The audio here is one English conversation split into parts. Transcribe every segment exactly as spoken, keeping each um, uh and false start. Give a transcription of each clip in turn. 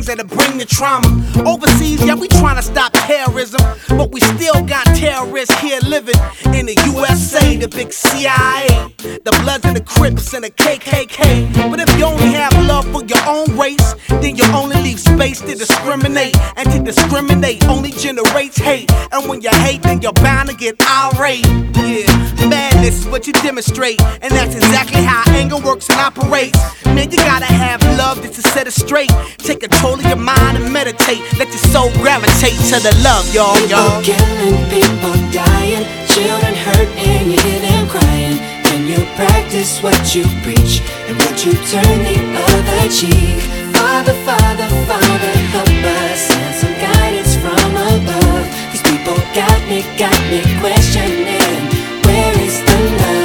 things that'll bring the trauma. Overseas, yeah, we tryna stop terrorism, but we still got terrorists here living in the U S A, the big C I A, the Bloods and the Crips and the K K K. But if you only have love for your own race, then you only leave space to discriminate, and to discriminate only generates hate. And when you hate, then you're bound to get irate. Yeah, madness is what you demonstrate, and that's exactly how anger works and operates. Man, you gotta have love just to set it straight. Take control of your mind and meditate. Let your soul gravitate to the love, y'all, y'all. People killing, people dying, children hurt and you hear them crying. Can you practice what you preach, and would you turn the other cheek? Father, Father, Father, help us, send some guidance from above. These people got me, got me questioning, where is the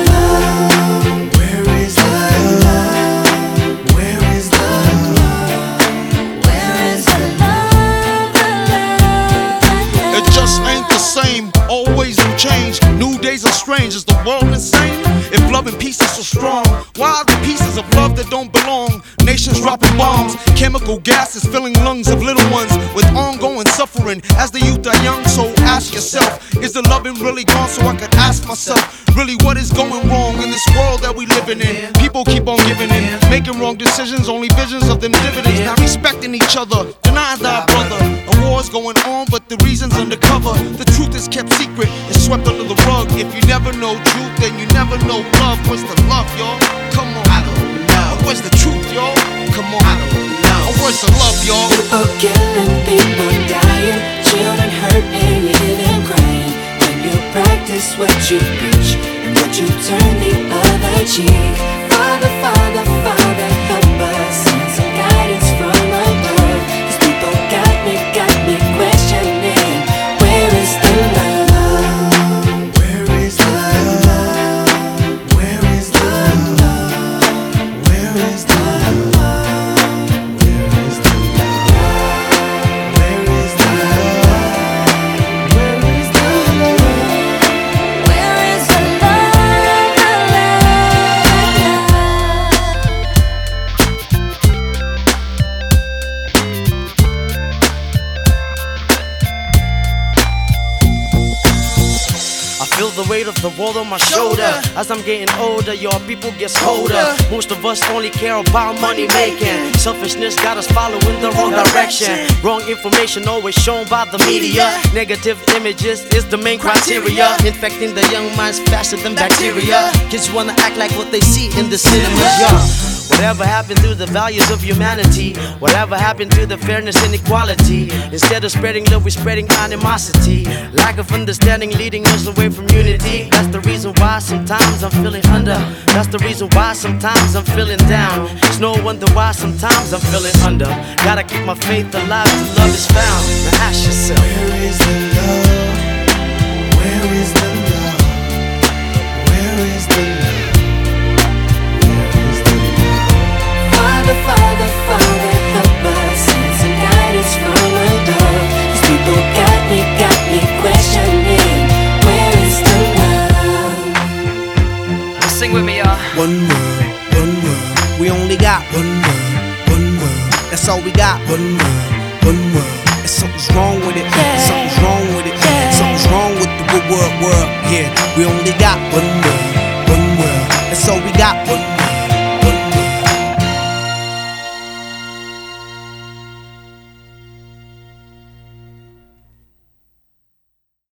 love? Where is the love? Where is the love? Where is the love? The love, the love? It just ain't the same, always new change. New days are strange, is the world insane? If love and peace is so strong, why are the pieces of love that don't belong? Nations dropping bombs, chemical gases filling lungs of little ones with ongoing suffering as the youth are young. So ask yourself, is the loving really gone? So I could ask myself, really what is going wrong in this world that we living in? People keep on giving in, making wrong decisions, only visions of them dividends. Not respecting each other, denying thy brother. A war's going on, but the reason's undercover. The truth is kept secret, it's swept under the rug. If you never know truth, then you never know love. Where's the love, y'all? Come on. I don't know. Where's the truth, y'all? Come on. I don't know. Where's the love, y'all? People killing, people dying, children hurt and you hear them crying. When you practice what you preach, and would you turn the other cheek? Father, Father, Father, help us, send some guidance from above. These people got me, got me questioning, where is the love? Where is the love? Where is the love? Where is the love? Where is the love? Where is the love? Where is the love? Where is the love? I feel the weight of the world on my shoulder. As I'm getting older, your people get colder. Most of us only care about money making. Selfishness got us following the wrong direction. Wrong information always shown by the media. Negative images is the main criteria, infecting the young minds faster than bacteria. Kids wanna act like what they see in the cinemas, yeah. Whatever happened to the values of humanity? Whatever happened to the fairness and equality? Instead of spreading love, we're spreading animosity. Lack of understanding leading us away from unity. That's the reason why sometimes I'm feeling under. That's the reason why sometimes I'm feeling down. It's no wonder why sometimes I'm feeling under. Gotta keep my faith alive till love is found. Now ask yourself, Where is the love? Where is the love? Where is the love? Father, Father, Father, help us, send some guidance from above. These people got me, got me questioning, where is the love? sing with me, y'all. One world, one world. We only got one world, one world. That's all we got. One world, one world. And something's wrong with it. Something's wrong with it. Something's wrong with the world, world. Yeah, we only got one world.